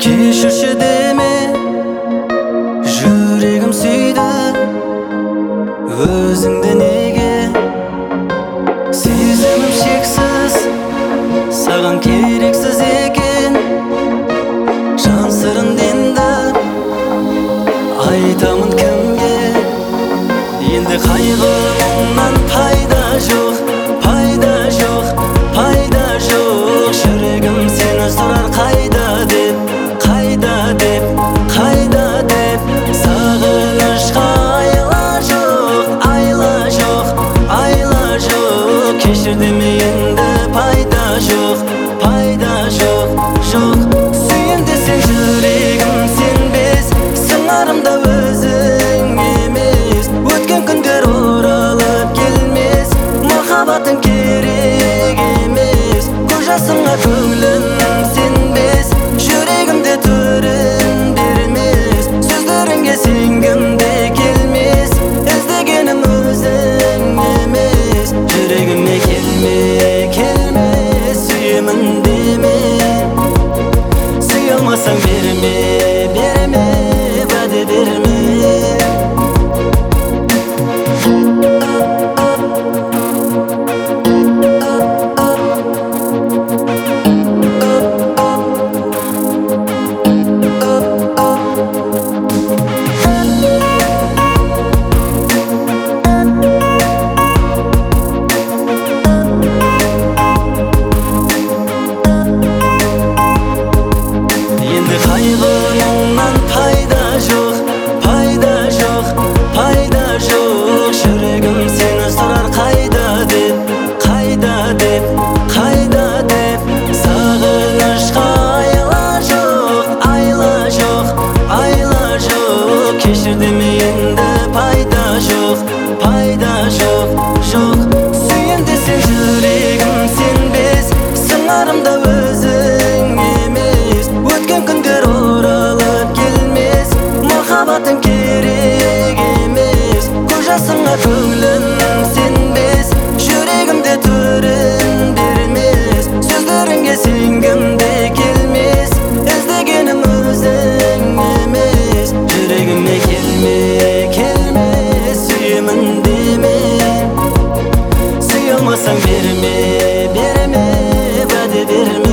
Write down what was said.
Kешірші деме, жүрегім сүйді өзіңді неге. Сезімім шексіз, саған керексіз екен. Жан сырын енді айтамын кімге. Енді қайғымнан пайда жоқ, пайда жоқ, пайда жоқ. Жүрегім сені сұрар қайда деп, қайда деп, қайда деп. Сағынышқа айла жоқ, айла жоқ, айла жоқ. Кешір деме енді пайда жоқ, пайда жоқ, жоқ. Сүйем десең жүрегім сенбес, сыңарымда өзің емес. Өткен күндер оралып келмес, махаббатың керек емес. Көз жасыңа көңілім сенбес, жүрегімде төрін бермес. Сөздеріңе сенгім де келмес, іздегенім өзің емес. Жүрегіме келме, келме, сүйемін деме. Сүйе алмасаң берме, берме, уәде берме. Енді қайғымнан пайда жоқ, пайда жоқ, пайда жоқ. Жүрегім сені сұрар қайда деп, қайда деп, қайда деп. Сағынышқа айла жоқ, айла жоқ, айла жоқ. Кешір деме енді пайда жоқ, пайда жоқ, жоқ. Сүйем десең жүрегім сенбес, сыңарымда өзің емес. Өткен күндер оралып келмес, махаббатың керек емес. Көз жасыңа көңілім сенбес, жүрегімде төрін бермес. Сөздеріңе сенгім де келмес, іздегенім өзің емес. Жүрегіме келме, келме, сүйемін деме. Сүйе алмасаң берме, берме, уәде берме.